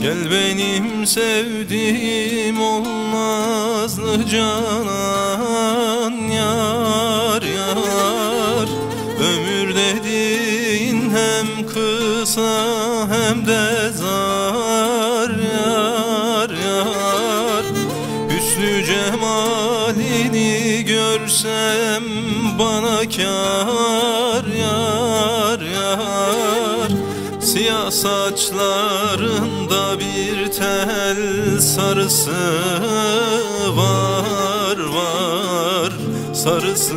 Gel benim sevdiğim olmazlı canan, yar yar. Ömür dediğin hem kısa hem de zar, yar yar. Hüsnü cemalini görsem bana kâr, yar yar. Siyah saçlarında bir tel sarısı var var, sarısı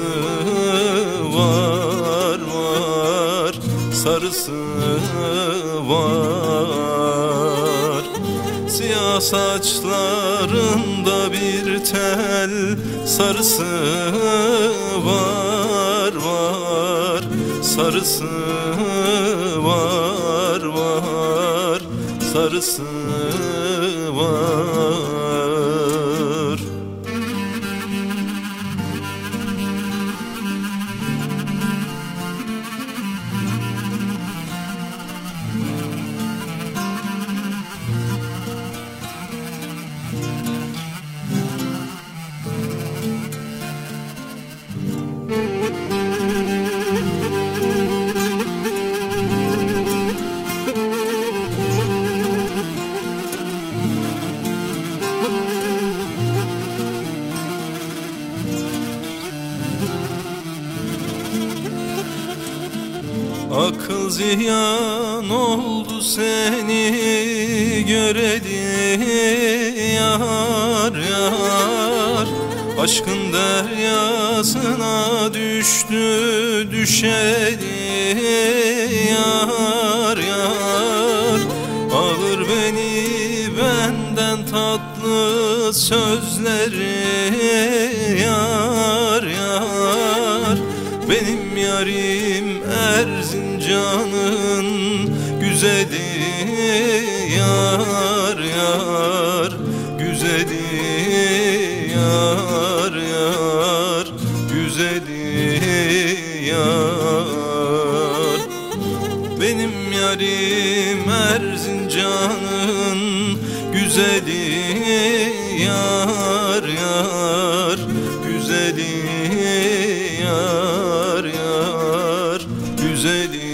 var var, sarısı var. Siyah saçlarında bir tel sarısı var var, sarısı var var, sarısı var. Akıl ziyan oldu seni göreli, yar yar. Aşkın deryasına düştü düşeli, yar yar. Alır beni benden tatlı sözleri, yar yar. Benim yarim Erzincan'ın güzeli, yar yar. Güzeli, yar yar. Güzeli, yar. Benim yarim Erzincan'ın güzeli, yar yar. Güzeli, yar yar. Güzeli,